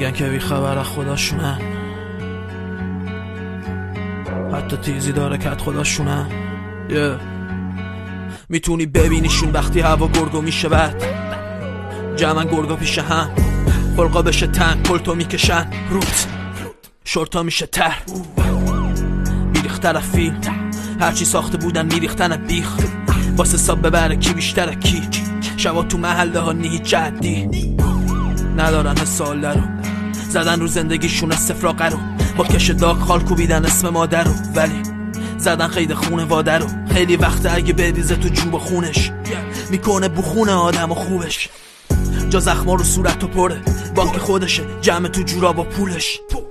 میگن که بی خبر از خداشونن، حتی تیزی داره کت خداشونن. میتونی ببینیشون وقتی هوا گرگو میشه بد، جمعن گرگا پیش هم، خلقا بشه تن، پلتو میکشن روت، شورتا میشه تر، بیریختر فیلم هرچی ساخته بودن میریختن بیخ، واسه ساب ببره کی بیشتره کی، شبا تو محله ها نیهی جدی ندارن حسال رو، زدن رو زندگیشون استفراغ رو، با کش داغ خال کوبیدن اسم مادر رو، ولی زدن قید خونه واده رو. خیلی وقته اگه بریزه تو جوب خونش میکنه بخونه آدم و خوبش، جا زخما رو صورت و پره، بانک خودشه جمع تو جورا با پولش.